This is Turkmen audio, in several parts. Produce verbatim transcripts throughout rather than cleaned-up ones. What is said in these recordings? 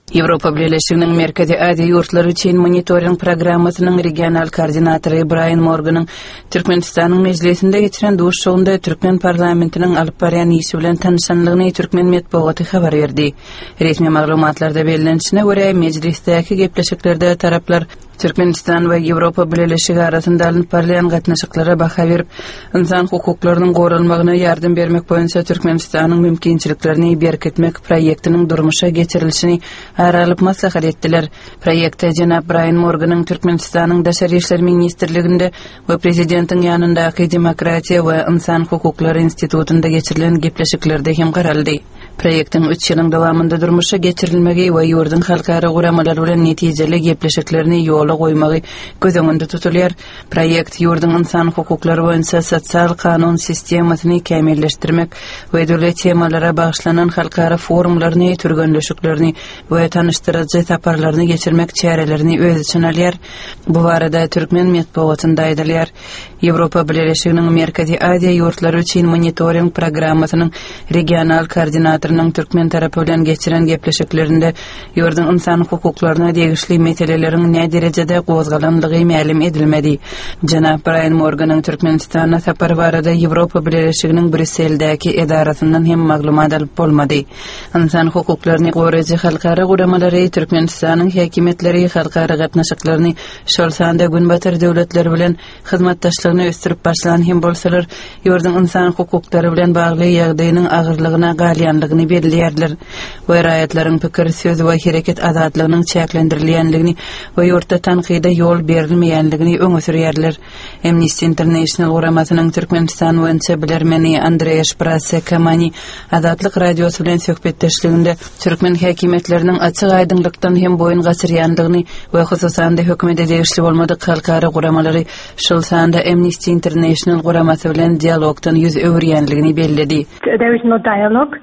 Европа Birleşiginiň Merkezi Aziýa ýurtlary üçin monitoring programmasynyň regional koordinatory Brian Morgan'yň Türkmenistanyň mejlisinde geçiren duş şoğunda Türkmen parlamentiniň alyp barýan işi bilen tanışanlygyny Türkmen medeniýeti habar berdi. Resmi maglumatlarda belirlenişine görä mejlisdäki gepleşiklerde taraplar Türkmenistan we Ýewropa Birleşigi arasynda alyp barýan gatnaşyklara baha berip, insan hukuklarynyň goralmagyna ýardym bermek boýunça Türkmenistanyň mümkinçiliklerini berkitmek proýektiniň durmuşa geçirilişini aralyp maslahat etdiler. Proýekte Janap Brian Morgan'yň Türkmenistanyň Daşary işler ministrliginde we prezidentiň ýanyndaky Demokratiýa we Insan hukuklary institutunda geçirilen gepleşiklerde hem garaldy. Proýektiň üç ýylyň dowamında durmuşa geçirilmegi we ýurdun halkara guramalary bilen netijeli gepleşiklerini ýola goýmagy göz öňünde tutulýar. Proýekt ýurdun insan hukuklary boýunça sosial kanun sistemasyny kämilleşdirmek we döwlet temalara bagyşlanan halkara forumlaryny, türgönleşiklerini we tanıştyrjy taparlaryny geçirmek çärelerini öz içine alýar. Bu barada Türkmen medeniýetinde aýdylýar. Ýewropa Birleşiginiň Merkezi Aziýa ýurtlary üçin monitoring programmasynyň regional koordinatorynyň Türkmen tarapy bilen geçiren gepleşiklerinde ýurdun insan hukuklaryna degişli meseleleriň ne derejede gozgalandygy ma'lum edilmedi. Janap Brian Morgan'yň Türkmenistana sapary barada Ýewropa Birleşiginiň Brüsseldäki edarasyndan hem maglumat alyp bolmady. İnsan hukuklaryny goraýjy halkara guramalary Türkmenistanyň häkimetleri halkara gatnaşyklaryny şol sanda gün batar döwletler bilen hyzmatdaşlygyny östürip başlan hem bolsalar ýurdun insan hukuklary bilen bagly ýagdaýynyň agyrlygyna galýanlygyny belirlerler. We raýatlaryň pikir, söz we hereket azatlygynyň çäklendirilýänligini we ýurtda tanqida ýol berilmeýänligini öňe sürýärler. Amnesty International guramasynyň Türkmenistan boýunça bilermeni Andrey Shprasse-Kamani Azatlyk radiosu bilen söhbetdeşliginde Türkmen häkimetleriniň açyk aýdynlykdan hem boyun gaçyrýanlygyny we hususan da hökümete degişli bolmadyk halkara guramalary şol sanda Amnesty International guramasy bilen dialogdan ýüz öwürýänligini bellädi. There is no dialogue.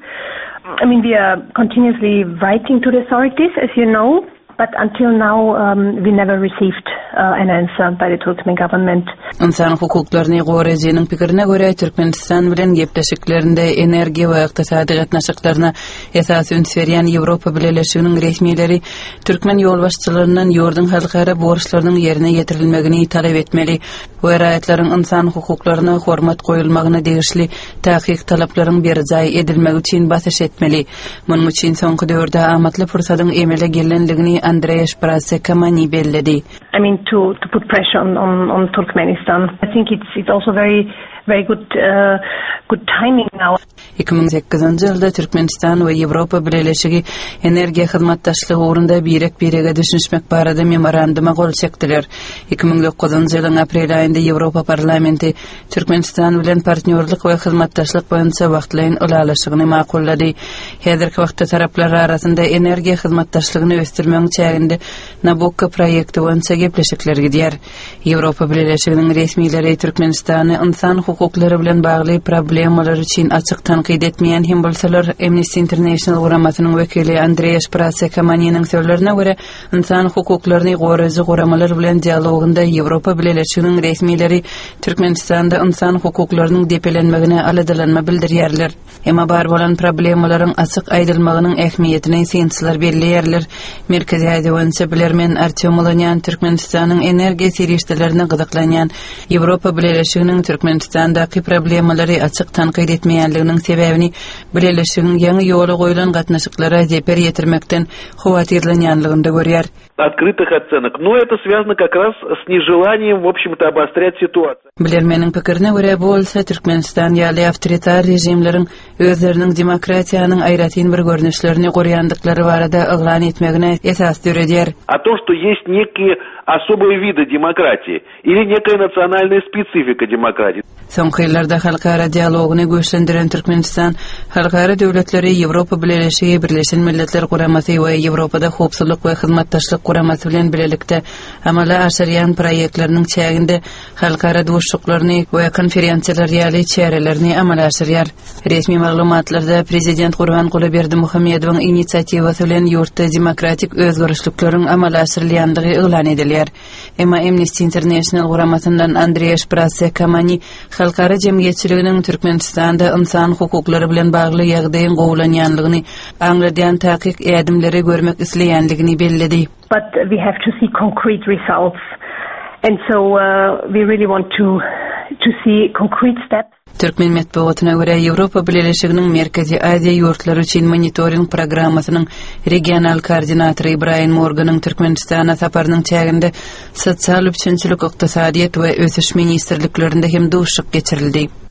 I mean, we are continuously writing to the authorities, as you know, but until now um, we never received uh, an answer by the Turkmen government. İnsan hukuklaryny goraýjynyň pikirine görä Türkmenistan bilen gepleşiklerinde energiýa we ykdysady gatnaşyklaryna esas üns berýän Ýewropa Birleşiginiň resmiýetleri Türkmen ýolbaşçylarynyň ýurdun halkara borçlarynyň ýerine ýetirilmegini talap etmeli we raýatlaryň insan hukuklaryna hormat goýulmagyna degişli tahqiq talaplaryň berjaý edilmegi üçin basyş etmeli. Munyň üçin soňky döwürde amatly fursatyň emele gelenligini Andrey Shprasse-Kamani belledi. I mean, to to put pressure on on, on Turkmenistan. I think it's it's also very very good uh, good timing now. iki ming sekkizinji ýylda Türkmenistan we Ýewropa Birleşigi energiýa hyzmatdaşlygy ugrunda birek birege düşünmek barada memoranduma gol çekdiler. iki ming dokuzunji ýylyň aprel aýynda Ýewropa parlamenti Türkmenistan bilen partnerlik we hyzmatdaşlyk boýunça wagtlaýyn ulalaşygyny makullady. Häzirki wagtda taraplar arasynda energiýa hyzmatdaşlygyny östürmek çäginde Nabucco proýekti boýunça gepleşikler gidýär. Ýewropa Birleşiginiň resmiýetleri Türkmenistany insan hukuklary bilen bagly problemalar üçin açyk tanqid etmeýän hem bolsalar Amnesty International guramasynyň wekili Andrey Shprasse-Kamanynyň sözlerine görä insan hukuklaryny goraýjy guramalar bilen dialogunda Ýewropa Birleşiginiň resmiýetleri Türkmenistanda insan hukuklarynyň depelenmegine aladylanma bildirýärler. Emma bar bolan problemalaryň açyk aýdylmagynyň ähmiýetini synçylar belirlerler. Merkezi Aziýa boýunça bilermen Artyom Olanyan Türkmenistanyň energiýa serişdelerine gyzyklanýan Ýewropa Birleşiginiň Türkmenistandaky problemalary açyk tanqid etmeýänliginiň sebäbini Birleşiginiň ýeňi ýola goýulan gatnaşyklara zeper ýetirmekden howatyrlanýanlygynda görýär. Открытых оценок, но это связано как раз с нежеланием, в общем-то, обострять ситуацию. Bilermeniň pikirine görä bolsa Türkmenistan ýaly awtoritar rejimleriň özleriniň demokratiýanyň aýratyn bir görnüşlerini gorýandyklary barada yglan etmegine esas döredýär. А то, что есть некие особые виды демократии или некая национальная специфика демократии. Soňky ýyllarda halkara dialogyny güýçlendiren Türkmenistan halkara döwletleri Ýewropa Birleşigi Birleşen Milletler Guramasy we Ýewropada howpsuzlyk we hyzmatdaşlyk guramasy bilen bilelikde amala aşyrýan proýektleriniň çäginde halkara duşuklaryny we konferensiýalar ýaly çärelerini amala aşyrýar. Resmi maglumatlarda Prezident Gurbanguly Berdimuhammedowyň initsiatywasy bilen ýurtda demokratik özgörüşlikleriň amala aşyrylýandygy yglan edilýär. bilýär. Emma Amnesty International guramatyndan Andrei Shprasekamani halkara jemgyýetçiliginiň Türkmenistanda insan hukuklary bilen bagly ýagdaýyň gowlanýanlygyny aňladýan takyk ädimleri görmek isleýänligini belledi. But we have to see concrete results. And so uh, we really want to to see concrete steps. Türkmen metbuatyna görä Ýewropa Birleşiginiň Merkezi Aziýa ýurtlary üçin monitoring programmasynyň regional koordinatory Brian Morganyň Türkmenistana saparynyň çäginde sosial üçinçilik, ykdysadyýat we ösüş ministrliklerinde hem duşyk geçirildi.